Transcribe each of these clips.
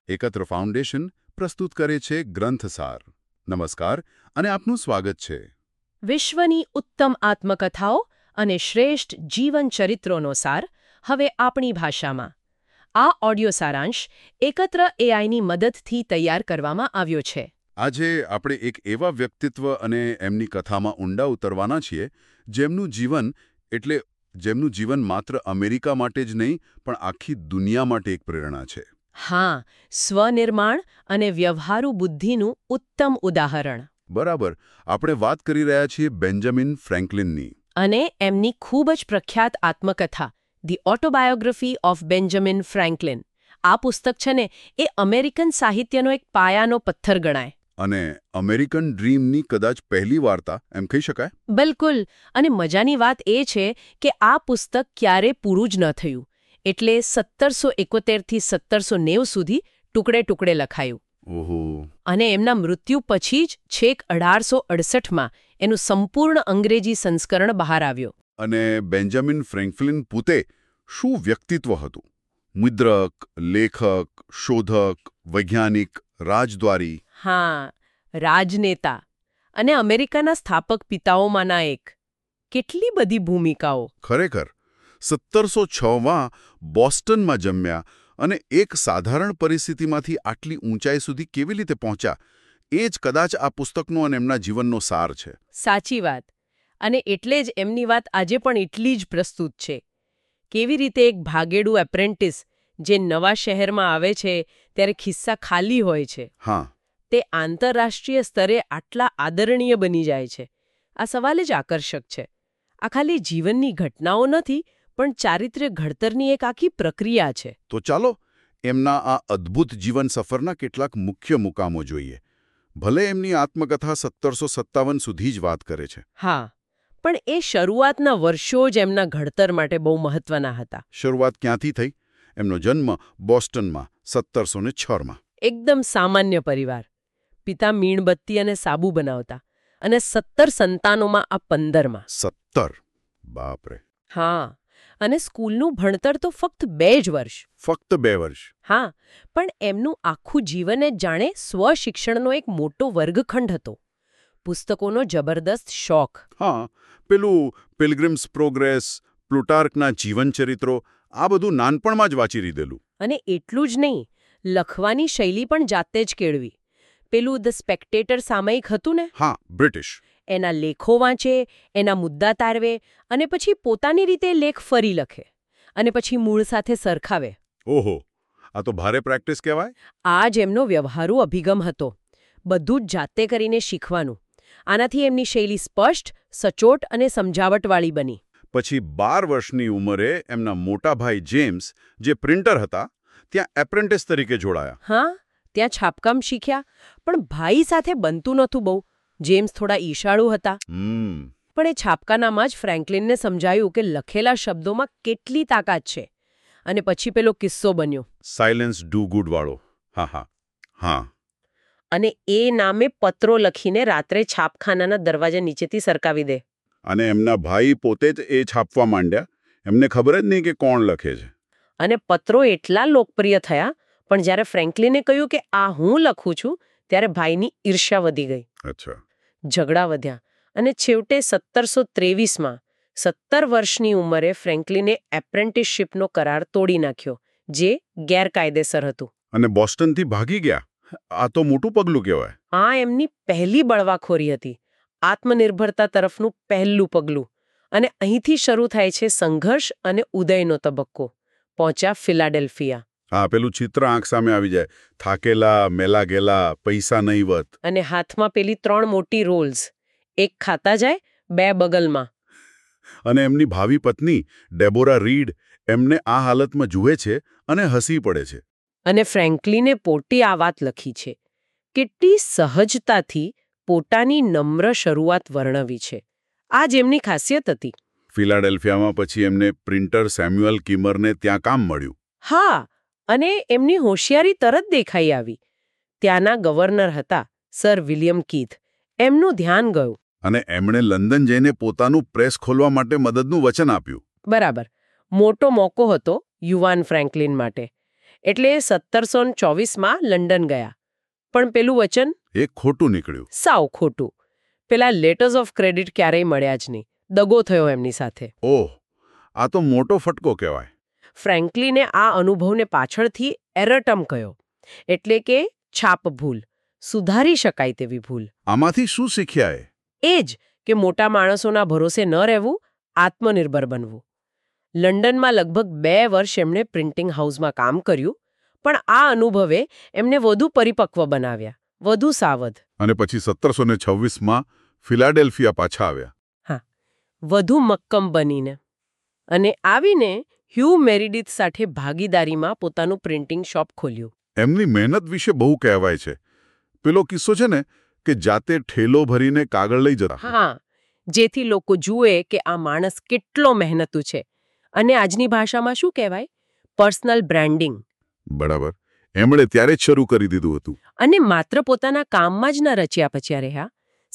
એકત્ર ફાઉન્ડેશન પ્રસ્તુત કરે છે ગ્રંથસાર. નમસ્કાર અને આપનું સ્વાગત છે. વિશ્વની ઉત્તમ આત્મકથાઓ અને શ્રેષ્ઠ જીવન ચરિત્રોનો સાર હવે આપણી ભાષામાં. આ ઓડિયો સારાંશ એકત્ર એઆઈની મદદથી તૈયાર કરવામાં આવ્યો છે. આજે આપણે એક એવા વ્યક્તિત્વ અને એમની કથામાં ઊંડા ઉતરવાના છીએ જેમનું જીવન માત્ર અમેરિકા માટે જ નહીં પણ આખી દુનિયા માટે એક પ્રેરણા છે. હા, સ્વનિર્માણ અને વ્યવહારુ બુદ્ધિનું ઉત્તમ ઉદાહરણ. બરાબર. આપણે વાત કરી રહ્યા છીએ બેન્જામિન ફ્રેન્કલિનની. અને એમની ખૂબ જ પ્રખ્યાત આત્મકથા the autobiography of Benjamin Franklin. આ પુસ્તક છે ને, એ અમેરિકન સાહિત્યનો એક પાયાનો પથ્થર ગણાય. અને અમેરિકન ડ્રીમની કદાચ પહેલી વાર્તા એમ કહી શકાય. બિલકુલ. અને મજાની વાત એ છે કે આ પુસ્તક ક્યારે પૂરું જ ન થયું. એટલે 1771 થી 1790 સુધી ટુકડે ટુકડે લખાયું. ઓહો. અને એમના મૃત્યુ પછી જ છેક 1868માં એનું સંપૂર્ણ અંગ્રેજી સંસ્કરણ બહાર આવ્યો. અને બેન્જામિન ફ્રેન્કલિન પોતે શું વ્યક્તિત્વ હતું? મુદ્રક, લેખક, શોધક, વૈજ્ઞાનિક, રાજદ્વારી. હા, રાજનેતા અને અમેરિકાના સ્થાપક પિતાઓમાંના એક. કેટલી બધી ભૂમિકાઓ. ખરેખર 1706માં બોસ્ટનમાં જન્મ્યા અને એક સાધારણ પરિસ્થિતિમાંથી આટલી ઊંચાઈ સુધી કેવી રીતે પહોંચ્યા, એ જ કદાચ આ પુસ્તકનો અને એમના જીવનનો સાર છે. સાચી વાત. અને એટલે જ એમની વાત આજે પણ એટલી જ પ્રસ્તુત છે. કેવી રીતે એક ભાગેડુ એપ્રેન્ટિસ જે નવા શહેરમાં આવે છે ત્યારે ખિસ્સા ખાલી હોય છે, હા, તે આંતરરાષ્ટ્રીય સ્તરે આટલા આદરણીય બની જાય છે. આ સવાલ જ આકર્ષક છે. આ ખાલી જીવનની ઘટનાઓ નથી, પણ ચારિત્ર્ય ઘડતરની એક આખી પ્રક્રિયા છે. તો ચાલો એમના આ અદ્ભુત જીવન સફરના કેટલાક મુખ્ય મુકામો જોઈએ. ભલે એમની આત્મકથા 1757 સુધી જ વાત કરે છે. હા, પણ એ શરૂઆતના વર્ષો જ એમના ઘડતર માટે બહુ મહત્વના હતા. શરૂઆત ક્યાંથી થઈ? એમનો જન્મ બોસ્ટનમાં 1706માં. એકદમ સામાન્ય પરિવાર. પિતા મીણબત્તી અને સાબુ બનાવતા, અને 17 સંતાનોમાં આ 15માં. 17? બાપરે. હા, અને સ્કૂલનું ભણતર તો ફક્ત 2 જ વર્ષ. ફક્ત 2 વર્ષ? હા, પણ એમનું આખું જીવન જ જાણે સ્વશિક્ષણનો એક મોટો વર્ગખંડ હતો. પુસ્તકોનો જબરદસ્ત શોખ. હા, પેલું પિલગ્રિમ્સ પ્રોગ્રેસ, પ્લુટાર્કના જીવનચરિત્રો, આ બધું નાનપણમાં જ વાંચી લીધેલું. અને એટલું જ નહીં, લખવાની શૈલી પણ જાતે જ કેળવી. પેલું ધ સ્પેક્ટેટર સામયિક હતું ને? હા, બ્રિટિશ. એના લેખો વાંચે, એના મુદ્દા તારવે, અને પછી પોતાની રીતે લેખ ફરી લખે. અને પછી મૂળ સાથે સરખાવે. ઓહો, આ તો ભારે પ્રેક્ટિસ કહેવાય. આ જ એમનો વ્યવહારુ અભિગમ હતો. બધું જ જાતે કરીને શીખવાનું. આનાથી એમની શૈલી સ્પષ્ટ, સચોટ અને સમજાવટવાળી બની. પછી 12 વર્ષની ઉંમરે એમના મોટા ભાઈ જેમ્સ, જે પ્રિન્ટર હતા, ત્યાં એપ્રેન્ટિસ તરીકે જોડાયા. હા, ત્યાં છાપકામ શીખ્યા. પણ ભાઈ સાથે બનતું નહોતું બહુ. જેમ્સ થોડા ઈર્ષાળુ હતા. પણ એ છાપકાનામાં જ ફ્રેન્કલિનને સમજાયું કે લખેલા શબ્દોમાં કેટલી તાકાત છે. અને પછી પેલો કિસ્સો બન્યો, સાયલેન્સ ડુ ગુડ વાળો. હા હા હા. અને એ નામે પત્રો લખીને રાત્રે છાપખાનાના દરવાજા નીચેથી સરકાવી દે. અને એમના ભાઈ પોતે જ એ છાપવા માંડ્યા. એમને ખબર જ નહીં કે કોણ લખે છે. અને પત્રો એટલા લોકપ્રિય થયા, પણ જ્યારે ફ્રેન્કલિને કહ્યું કે આ હું લખું છું, ત્યારે ભાઈની ઈર્ષ્યા વધી ગઈ. અચ્છા. ઝઘડા વધ્યા. અને છેવટે 1723માં 17 વર્ષની ઉંમરે ફ્રેન્કલિને એપ્રેન્ટિસશીપનો કરાર તોડી નાખ્યો, જે ગેરકાયદેસર હતું. અને બોસ્ટનથી ભાગી ગયા. આ તો મોટું પગલું કહેવાય. આ એમની પહેલી બળવાખોરી હતી. આત્મનિર્ભરતા તરફનું પહેલું પગલું. અને અહીંથી શરૂ થાય છે સંઘર્ષ અને ઉદયનો તબક્કો. પહોંચ્યા ફિલાડેલ્ફિયા. હા, પેલું ચિત્ર આંખ સામે આવી જાય. થાકેલા, મેલા ગેલા, પૈસા નહીવત. અને હાથમાં પેલી 3 મોટી રોલ્સ. એક ખાતા જાય, 2 બગલમાં. અને એમની ભાવિ પત્ની ડેબોરા રીડ એમને આ હાલતમાં જુએ છે અને હસી પડે છે. અને ફ્રેન્કલિને પોતે આ વાત લખી છે. કેટલી સહજતાથી પોતાની નમ્ર શરૂઆત વર્ણવી છે. આ જ એમની ખાસિયત હતી. ફિલાડેલ્ફિયામાં પછી એમને પ્રિન્ટર સેમ્યુઅલ કિમરને ત્યાં કામ મળ્યું. હા, અને એમની હોશિયારી તરત દેખાઈ આવી. ત્યાંના ગવર્નર હતા સર વિલિયમ કીથ. એમનું ધ્યાન ગયું. અને એમણે લંડન જઈને પોતાનું પ્રેસ ખોલવા માટે મદદનું વચન આપ્યું. બરાબર. મોટો મોકો હતો યુવાન ફ્રેન્કલિન માટે. એટલે 1724માં લંડન ગયા. પણ પેલું વચન એ ખોટું નીકળ્યું. સાવ ખોટું. પેલા લેટર્સ ઓફ ક્રેડિટ ક્યારેય મળ્યા જ નહીં. દગો થયો એમની સાથે. ઓહ, આ તો મોટો ફટકો કહેવાય. ફ્રેન્કલિને આ અનુભવને પાછળથી એરટમ કહ્યો, એટલે કે છાપ ભૂલ, સુધારી શકાય તેવી ભૂલ. આમાંથી શું શીખ્યા એ? એ જ કે મોટા માણસોના ભરોસે ન રહેવું, આત્મનિર્ભર બનવું. લંડનમાં લગભગ 2 વર્ષ એમણે પ્રિન્ટિંગ હાઉસમાં કામ કર્યું, પણ આ અનુભવે એમને વધુ પરિપક્વ બનાવ્યા, વધુ સાવધ. અને પછી 1726માં ફિલાડેલ્ફિયા પાછા આવ્યા. હા, વધુ મક્કમ બનીને. અને આવીને હ્યુ મેરીડિથ સાથે ભાગીદારીમાં પોતાનું પ્રિન્ટિંગ શોપ ખોલ્યું. એમની મહેનત વિશે બહુ કહેવાય છે. પેલો કિસ્સો છે ને કે જાતે ઠેલો ભરીને કાગળ લઈ જતા. હા, જેથી લોકો જુએ કે આ માણસ કેટલો મહેનતુ છે. અને આજની ભાષામાં શું કહેવાય? Personal branding. બરાબર. એમણે ત્યારે જ શરૂ કરી દીધું હતું. અને માત્ર પોતાના કામમાં જ ન રચ્યા પચ્યા રહ્યા.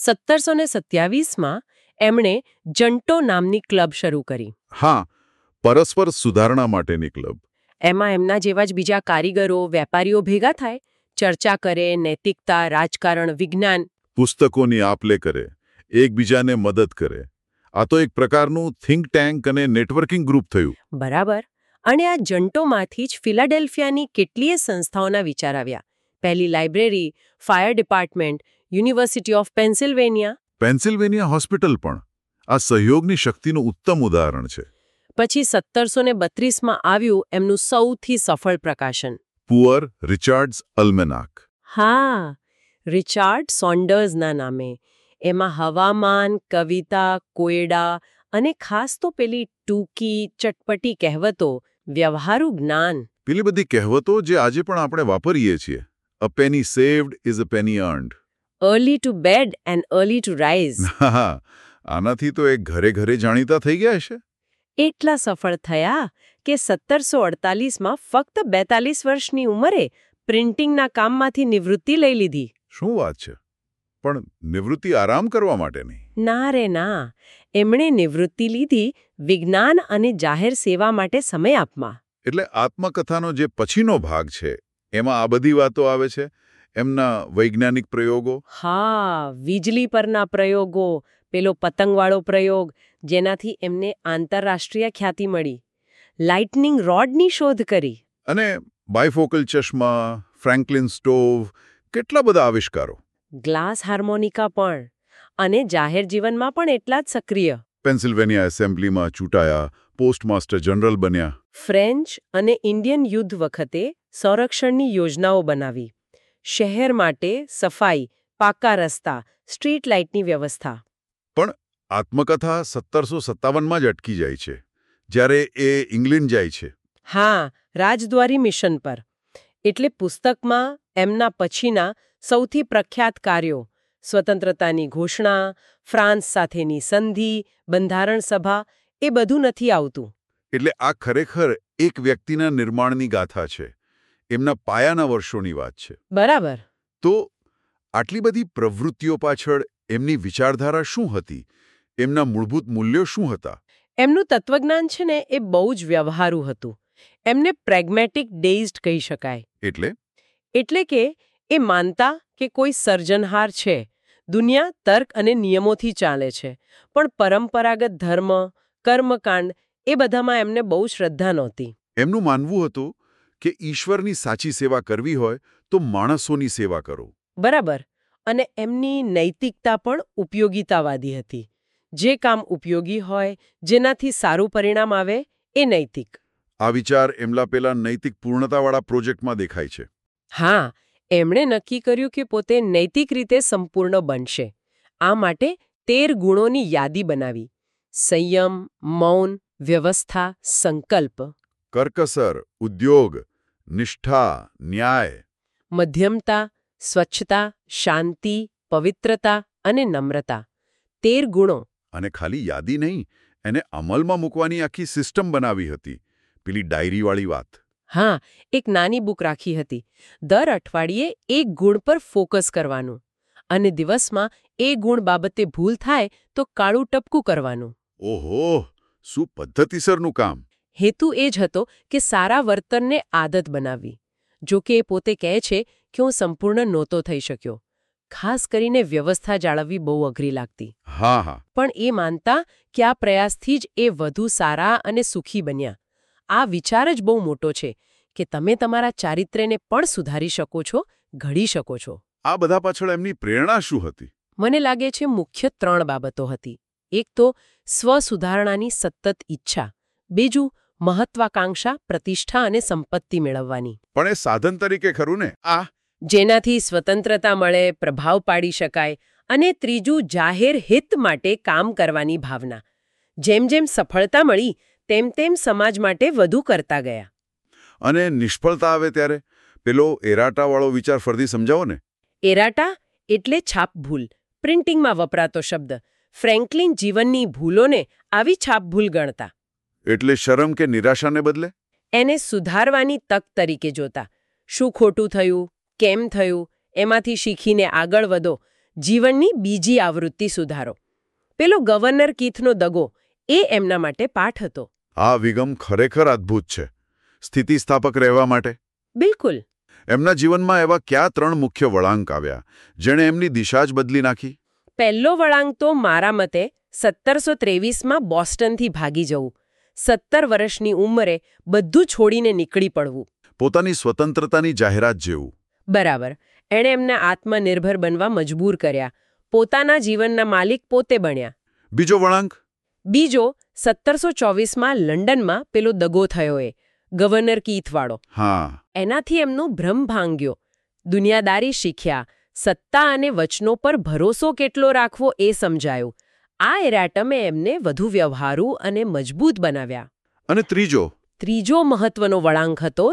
1727માં એમણે જન્ટો નામની ક્લબ શરૂ કરી. હા, પરસ્પર સુધારણા માટેની ક્લબ. એમાં એમના જેવા જ બીજા કારીગરો, વેપારીઓ ભેગા થાય, ચર્ચા કરે, નૈતિકતા, રાજકારણ, વિજ્ઞાન. પુસ્તકોની આપ-લે કરે, એકબીજાને મદદ કરે. આ તો એક પ્રકારનું થિંક ટેન્ક અને નેટવર્કિંગ ગ્રુપ થયું. બરાબર. અને આ જન્ટોમાંથી જ ફિલાડેલ્ફિયાની કેટલીય સંસ્થાઓના વિચાર આવ્યા. પહેલી library, fire department, university of Pennsylvania. Pennsylvania hospital પણ આ સહયોગની શક્તિનું ઉત્તમ ઉદાહરણ છે. પછી 1732માં આવ્યું એમનું સૌથી સફળ પ્રકાશન, પુઅર રિચાર્ડ્સ અલ્મેનાક. હા, રિચાર્ડ સોન્ડર્સના નામે. એમાં હવામાન, કવિતા, કોયડા અને ખાસ તો પેલી ટૂંકી, ચટપટી કહેવતો, વ્યવહારુ જ્ઞાન. પેલી બધી કહેવતો જે આજે પણ આપણે વાપરીએ છીએ. A penny saved is a penny earned. Early to bed and early to rise. આનાથી તો એ ઘરે ઘરે જાણીતા થઈ ગયા છે. એટલા સફળ થયા કે 1748માં ફક્ત 42 વર્ષની ઉંમરે પ્રિન્ટિંગના કામમાંથી નિવૃત્તિ લઈ લીધી. શું વાત છે! પણ નિવૃત્તિ આરામ કરવા માટે નહીં. ના રે ના, એમણે નિવૃત્તિ લીધી વિજ્ઞાન અને જાહેર સેવા માટે સમય આપવા. એટલે આત્મકથાનો જે પછીનો ભાગ છે એમાં આ બધી વાતો આવે છે, એમના વૈજ્ઞાનિક પ્રયોગો. હા, વીજળી પરના પ્રયોગો, પેલો પતંગવાળો પ્રયોગ જેનાથી એમને આંતરરાષ્ટ્રીય ખ્યાતિ મળી, લાઇટનિંગ રોડની શોધ કરી. અને બાયફોકલ ચશ્મા, ફ્રેન્કલિન સ્ટોવ, કેટલા બધા આવિષ્કારો. ગ્લાસ હાર્મોનિકા પણ. અને જાહેર જીવનમાં પણ એટલા જ સક્રિય. પેન્સિલ્વેનિયા એસેમ્બલીમાં ચૂંટાયા, પોસ્ટમાસ્ટર જનરલ બન્યા. ફ્રેન્ચ અને ઇન્ડિયન યુદ્ધ વખતે સંરક્ષણની યોજનાઓ બનાવી. શહેર માટે સફાઈ, પાકા રસ્તા, સ્ટ્રીટ લાઇટની વ્યવસ્થા. પણ આત્મકથા 1757માં જ અટકી જાય છે, જ્યારે એ ઇંગ્લેન્ડ જાય છે. હા, રાજદ્વારી મિશન પર. એટલે પુસ્તકમાં એમના પછીના સૌથી પ્રખ્યાત કાર્યો, સ્વતંત્રતાની ઘોષણા, ફ્રાન્સ સાથેની સંધિ, બંધારણ સભા, એ બધું નથી આવતું. એટલે આ ખરેખર એક વ્યક્તિના નિર્માણની ગાથા છે, એમના પાયાના વર્ષોની વાત છે. બરાબર. તો આટલી બધી પ્રવૃત્તિઓ પાછળ એમની વિચારધારા શું હતી? એમના મૂળભૂત મૂલ્યો શું હતા? એમનું તત્વજ્ઞાન છે ને એ બહુ જ વ્યવહારુ હતું. એમને પ્રેગ્મેટિક ડેઇઝડ કહી શકાય. એટલે કે એ માનતા કે કોઈ સર્જનહાર છે, દુનિયા તર્ક અને નિયમોથી ચાલે છે, પણ પરંપરાગત ધર્મ, કર્મકાંડ એ બધામાં એમને બહુ શ્રદ્ધા નહોતી. એમનું માનવું હતું કે ઈશ્વરની સાચી સેવા કરવી હોય તો માણસોની સેવા કરો. બરાબર. અને એમની નૈતિકતા પણ ઉપયોગિતાવાદી હતી. જે કામ ઉપયોગી હોય, જેનાથી સારું પરિણામ આવે, એ નૈતિક. આ વિચાર એમના પેલા નૈતિક પૂર્ણતાવાળા પ્રોજેક્ટમાં દેખાય છે. હા, એમણે નક્કી કર્યું કે પોતે નૈતિક રીતે સંપૂર્ણ બનશે. આ માટે 13 ગુણોની યાદી બનાવી. સંયમ, મૌન, વ્યવસ્થા, સંકલ્પ. કરકસર, ઉદ્યોગ, નિષ્ઠા, ન્યાય. મધ્યમતા, સ્વચ્છતા, શાંતિ, પવિત્રતા અને નમ્રતા. 13 ગુણો. અને ખાલી યાદી નહીં, એને અમલમાં મૂકવાની આખી સિસ્ટમ બનાવી હતી. પેલી ડાયરીવાળી વાત. હા, એક નાની બુક રાખી હતી. દર અઠવાડિયે એક ગુણ પર ફોકસ કરવાનું. અને દિવસમાં એ ગુણ બાબતે ભૂલ થાય તો કાળું ટપકું કરવાનું. ઓહો, શું પદ્ધતિસરનું કામ! હેતુ એ જ હતો કે સારા વર્તનને આદત બનાવવી. જો કે એ પોતે કહે છે કે હું સંપૂર્ણ નહોતો થઈ શક્યો. ખાસ કરીને વ્યવસ્થા જાળવવી બહુ અઘરી લાગતી. હા હા પણ એ માનતા કે આ પ્રયાસથી જ એ વધુ સારા અને સુખી બન્યા. આ વિચાર જ બહુ મોટો છે કે તમે તમારા ચારિત્ર્યને પણ સુધારી શકો છો, ઘડી શકો છો. આ બધા પાછળ એમની પ્રેરણા શું હતી? મને લાગે છે મુખ્ય 3 બાબતો હતી. એક તો સ્વસુધારણાની સતત ઈચ્છા. બીજું મહત્વાકાંક્ષા, પ્રતિષ્ઠા અને સંપત્તિ મેળવવાની. પણ એ સાધન તરીકે ખરું ને આ? જેનાથી સ્વતંત્રતા મળે, પ્રભાવ પાડી શકાય. અને ત્રીજું જાહેર હિત માટે કામ કરવાની ભાવના. જેમ જેમ સફળતા મળી તેમ તેમ સમાજ માટે વધુ કરતા ગયા. અને નિષ્ફળતા આવે ત્યારે પેલો એરાટાવાળો વિચાર ફરતી સમજાવો ને. એરાટા એટલે છાપ ભૂલ. પ્રિન્ટિંગમાં વપરાતો શબ્દ. ફ્રેન્કલિન જીવનની ભૂલોને આવી છાપ ભૂલ ગણતા. એટલે શરમ કે નિરાશાને બદલે એને સુધારવાની તક તરીકે જોતા. શું ખોટું થયું, કેમ થયું, એમાંથી શીખીને આગળ વધો. જીવનની બીજી આવૃત્તિ સુધારો. પેલો ગવર્નર કીથનો દગો એ એમના માટે પાઠ હતો. આ વિગમ ખરેખર અદ્ભુત છે. સ્થિતિસ્થાપક રહેવા માટે બિલકુલ. એમના જીવનમાં એવા કયા 3 મુખ્ય વળાંક આવ્યા જેણે એમની દિશા જ બદલી નાખી? પહેલો વળાંક તો મારા મતે 1723માં બોસ્ટનથી ભાગી જવું. 17 વર્ષની ઉંમરે બધું છોડીને નીકળી પડવું. પોતાની સ્વતંત્રતાની જાહેરાત જેવું. બરાબર. એણે એમને આત્મનિર્ભર બનવા મજબૂર કર્યા. પોતાના જીવનના માલિક પોતે બન્યા. બીજો વળાંક? બીજો 1724માં લંડનમાં પેલો દગો થયો એ ગવર્નર કીથવાળો. હા. એનાથી એમનો ભ્રમ ભાંગ્યો. દુનિયાદારી શીખ્યા. સત્તા અને વચનો પર ભરોસો કેટલો રાખવો એ સમજાયું. આ એરાટમે એમને વધુ વ્યવહારુ અને મજબૂત બનાવ્યા. અને ત્રીજો મહત્વનો વળાંક હતો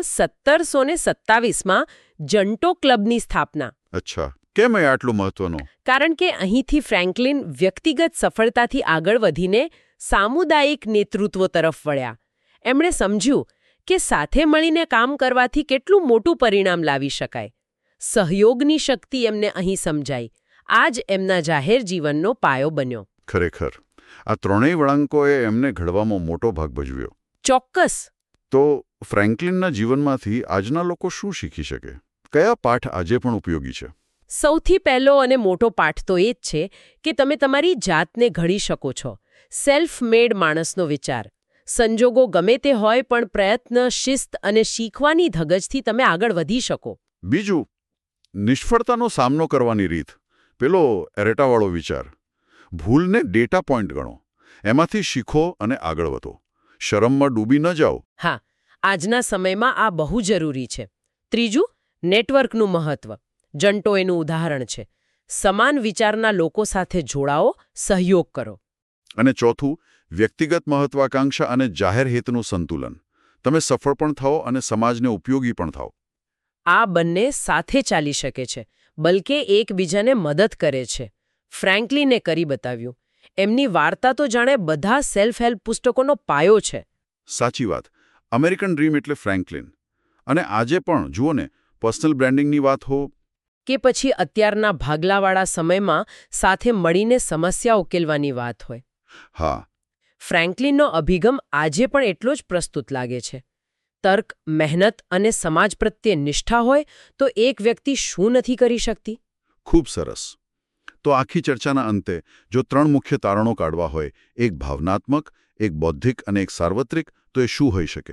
1727માં જન્ટો ક્લબની સ્થાપના. અચ્છા, કેમ એ આટલું મહત્વનું? કારણ કે અહીંથી ફ્રેન્કલિન વ્યક્તિગત સફળતાથી આગળ વધીને સામુદાયિક નેતૃત્વ તરફ વળ્યા. એમણે સમજ્યું કે સાથે મળીને કામ કરવાથી કેટલું મોટું પરિણામ લાવી શકાય. સહયોગની શક્તિ એમને અહીં સમજાઈ. આ જ એમના જાહેર જીવનનો પાયો બન્યો. ખરેખર આ 3 વળાંકોએ એમને ઘડવામાં મોટો ભાગ ભજવ્યો. ચોક્કસ. તો ફ્રેન્કલિનના જીવનમાંથી આજના લોકો શું શીખી શકે? કયા પાઠ આજે પણ ઉપયોગી છે? સૌથી પહેલો અને મોટો પાઠ તો એ જ છે કે તમે તમારી જાતને ઘડી શકો છો. સેલ્ફ મેડ માણસનો વિચાર. સંજોગો ગમે તે હોય પણ પ્રયત્ન, શિસ્ત અને શીખવાની ધગજથી તમે આગળ વધી શકો. બીજું, નિષ્ફળતાનો સામનો કરવાની રીત. પેલો એરેટાવાળો વિચાર. ભૂલને ડેટા પોઈન્ટ ગણો. એમાંથી શીખો અને આગળ વધો. શરમમાં ડૂબી ન જાઓ. હા, આજના સમયમાં આ બહુ જરૂરી છે. ત્રીજું, નેટવર્કનું મહત્વ. જન્ટો એનું ઉદાહરણ છે. સમાન વિચારના લોકો સાથે જોડાઓ, સહયોગ કરો. અને ચોથું, વ્યક્તિગત મહત્વાકાંક્ષા અને જાહેર હિતનું સંતુલન. તમે સફળ પણ થાઓ અને સમાજને ઉપયોગી પણ થાઓ. આ બંને સાથે ચાલી શકે છે, બલકે એકબીજાને મદદ કરે છે. ફ્રેન્કલિને કરી બતાવ્યું. એમની વાર્તા તો જાણે બધા સેલ્ફ હેલ્પ પુસ્તકોનો પાયો છે. સાચી વાત. અમેરિકન ડ્રીમ એટલે ફ્રેન્કલિન. અને આજે પણ જુઓ ને, પર્સનલ બ્રાન્ડિંગની વાત હો કે પછી અત્યારના ભાગલાવાળા સમયમાં સાથે મળીને સમસ્યા ઉકેલવાની વાત હોય. હા, ફ્રેન્કલિનનો અભિગમ આજે પણ એટલો જ પ્રસ્તુત લાગે છે. તર્ક, મહેનત અને સમાજ પ્રત્યે નિષ્ઠા હોય તો એક વ્યક્તિ શું નથી કરી શકતી? ખૂબ સરસ. તો આખી ચર્ચાના અંતે જો 3 મુખ્ય તારણો કાઢવા હોય, એક ભાવનાત્મક, એક બૌદ્ધિક અને એક સાર્વત્રિક, તો એ શું હોઈ શકે?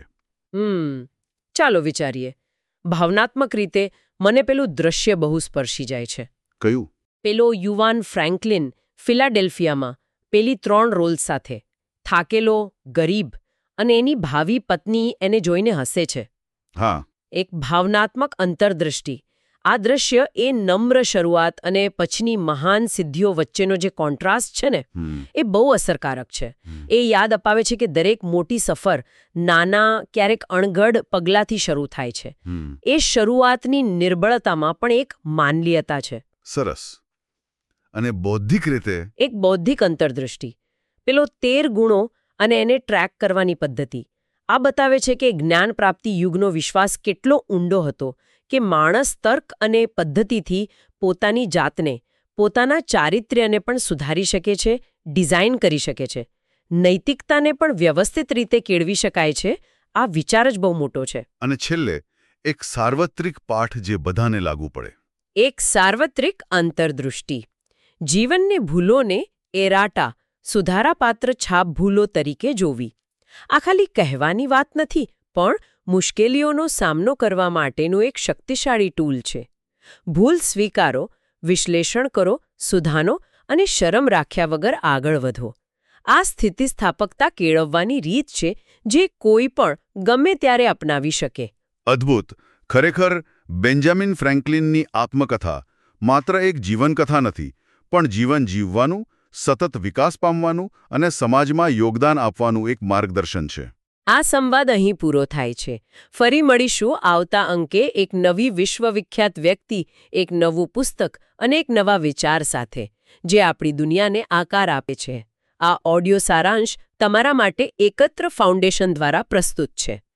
ચાલો વિચારીએ. ભાવનાત્મક રીતે મને પેલું દ્રશ્ય બહુ સ્પર્શી જાય છે. કયું? પેલો યુવાન ફ્રેન્કલિન ફિલાડેલ્ફિયામાં પેલી 3 રોલ સાથે થાકેલો, ગરીબ અને એની ભાવિ પત્ની એને જોઈને હસે છે. હા. એક ભાવનાત્મક અંતરદૃષ્ટિ. આ દ્રશ્ય એ નમ્ર શરૂઆત અને પછીની મહાન સિદ્ધિઓ વચ્ચેનો જે કોન્ટ્રાસ્ટ છે ને, એ બહુ અસરકારક છે. એ યાદ અપાવે છે કે દરેક મોટી સફર નાના, ક્યારેક અણઘડ પગલાંથી શરૂ થાય છે. એ શરૂઆતની નિર્બળતામાં પણ એક માનવીયતા છે. સરસ. અને બૌદ્ધિક રીતે? એક બૌદ્ધિક અંતરદૃષ્ટિ. પેલો 13 ગુણો અને એને ટ્રેક કરવાની પદ્ધતિ. આ બતાવે છે કે જ્ઞાન પ્રાપ્તિ યુગનો વિશ્વાસ કેટલો ઊંડો હતો કે માણસ તર્ક અને પદ્ધતિથી પોતાની જાતને, પોતાના ચારિત્ર્યને પણ સુધારી શકે છે, ડિઝાઇન કરી શકે છે. નૈતિકતાને પણ વ્યવસ્થિત રીતે કેળવી શકાય છે, આ વિચાર જ બહુ મોટો છે. અને છેલ્લે એક સાર્વત્રિક પાઠ જે બધાને લાગુ પડે. એક સાર્વત્રિક અંતર્દૃષ્ટિ. જીવનને ભૂલોને એરાટા, સુધારાપાત્ર છાપ ભૂલો તરીકે જોવી. આ ખાલી કહેવાની વાત નથી, પણ મુશ્કેલીઓનો સામનો કરવા માટેનું એક શક્તિશાળી ટૂલ છે. ભૂલ સ્વીકારો, વિશ્લેષણ કરો, સુધારો અને શરમ રાખ્યા વગર આગળ વધો. આ સ્થિતિસ્થાપકતા કેળવવાની રીત છે જે કોઈ પણ ગમે ત્યારે અપનાવી શકે. અદ્ભુત. ખરેખર બેન્જામિન ફ્રેન્કલિનની આત્મકથા માત્ર એક જીવનકથા નથી, પણ જીવન જીવવાનું, સતત વિકાસ પામવાનું અને સમાજમાં યોગદાન આપવાનું એક માર્ગદર્શન છે. આ સંવાદ અહીં પૂરો થાય છે. ફરી મળીશું આવતા અંકે એક નવી વિશ્વવિખ્યાત વ્યક્તિ, એક નવું પુસ્તક અને એક નવા વિચાર સાથે, જે આપણી દુનિયાને આકાર આપે છે. આ ઓડિયો સારાંશ તમારા માટે એકત્ર ફાઉન્ડેશન દ્વારા પ્રસ્તુત છે.